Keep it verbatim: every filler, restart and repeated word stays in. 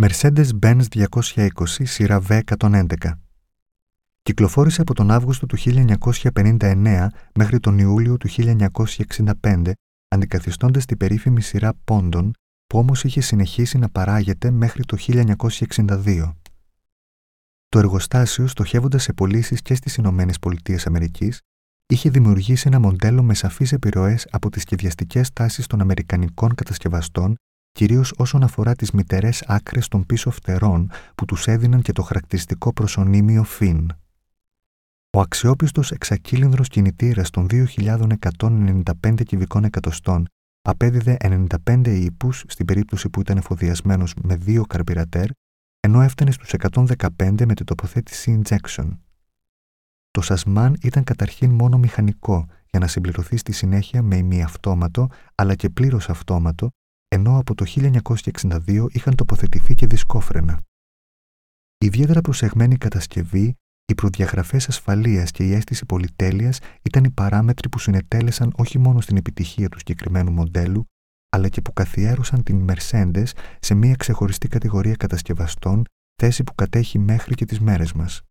Mercedes-Benz διακόσια είκοσι σειρά βι εκατόν έντεκα. Κυκλοφόρησε από τον Αύγουστο του χίλια εννιακόσια πενήντα εννέα μέχρι τον Ιούλιο του χίλια εννιακόσια εξήντα πέντε, αντικαθιστώντας την περίφημη σειρά Πόντων, που όμως είχε συνεχίσει να παράγεται μέχρι το χίλια εννιακόσια εξήντα δύο. Το εργοστάσιο, στοχεύοντας σε πωλήσεις και στις Ηνωμένες Πολιτείες Αμερικής, είχε δημιουργήσει ένα μοντέλο με σαφείς επιρροές από τις σχεδιαστικές τάσεις των αμερικανικών κατασκευαστών, κυρίως όσον αφορά τις μυτερές άκρες των πίσω φτερών που τους έδιναν και το χαρακτηριστικό προσωνύμιο Φιν. Ο αξιόπιστος εξακύλινδρος κινητήρας των δύο χιλιάδες εκατόν ενενήντα πέντε κυβικών εκατοστών απέδιδε ενενήντα πέντε ύπους στην περίπτωση που ήταν εφοδιασμένος με δύο καρμπυρατέρ, ενώ έφτανε στους εκατόν δεκαπέντε με την τοποθέτηση injection. Το Σασμάν ήταν καταρχήν μόνο μηχανικό, για να συμπληρωθεί στη συνέχεια με ημιαυτόματο αλλά και πλήρως αυτόματο, ενώ από το χίλια εννιακόσια εξήντα δύο είχαν τοποθετηθεί και δισκόφρενα. Η ιδιαίτερα προσεγμένη κατασκευή, οι προδιαγραφές ασφαλείας και η αίσθηση πολυτέλειας ήταν οι παράμετροι που συνετέλεσαν όχι μόνο στην επιτυχία του συγκεκριμένου μοντέλου, αλλά και που καθιέρωσαν την Mercedes σε μια ξεχωριστή κατηγορία κατασκευαστών, θέση που κατέχει μέχρι και τις μέρες μας.